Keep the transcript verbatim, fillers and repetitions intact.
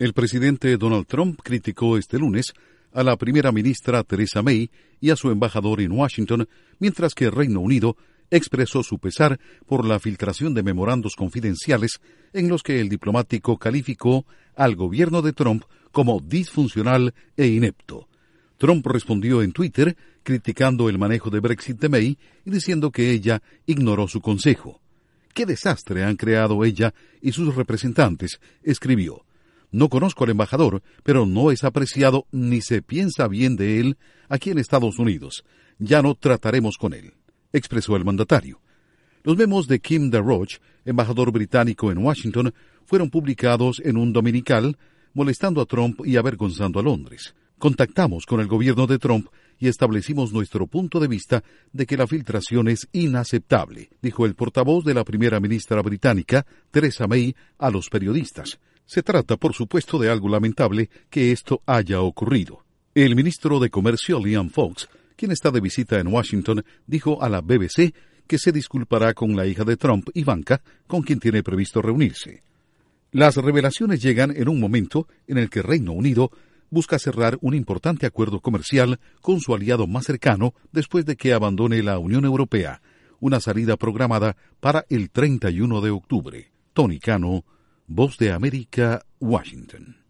El presidente Donald Trump criticó este lunes a la primera ministra Theresa May y a su embajador en Washington, mientras que el Reino Unido expresó su pesar por la filtración de memorandos confidenciales en los que el diplomático calificó al gobierno de Trump como disfuncional e inepto. Trump respondió en Twitter criticando el manejo de Brexit de May y diciendo que ella ignoró su consejo. «¡Qué desastre han creado ella y sus representantes!», escribió. «No conozco al embajador, pero no es apreciado ni se piensa bien de él aquí en Estados Unidos. Ya no trataremos con él», expresó el mandatario. Los memos de Kim DeRoche, embajador británico en Washington, fueron publicados en un dominical, molestando a Trump y avergonzando a Londres. «Contactamos con el gobierno de Trump y establecimos nuestro punto de vista de que la filtración es inaceptable», dijo el portavoz de la primera ministra británica, Theresa May, a los periodistas. Se trata, por supuesto, de algo lamentable que esto haya ocurrido. El ministro de Comercio, Liam Fox, quien está de visita en Washington, dijo a la B B C que se disculpará con la hija de Trump, Ivanka, con quien tiene previsto reunirse. Las revelaciones llegan en un momento en el que Reino Unido busca cerrar un importante acuerdo comercial con su aliado más cercano después de que abandone la Unión Europea, una salida programada para el treinta y uno de octubre. Tony Cano, Voz de América, Washington.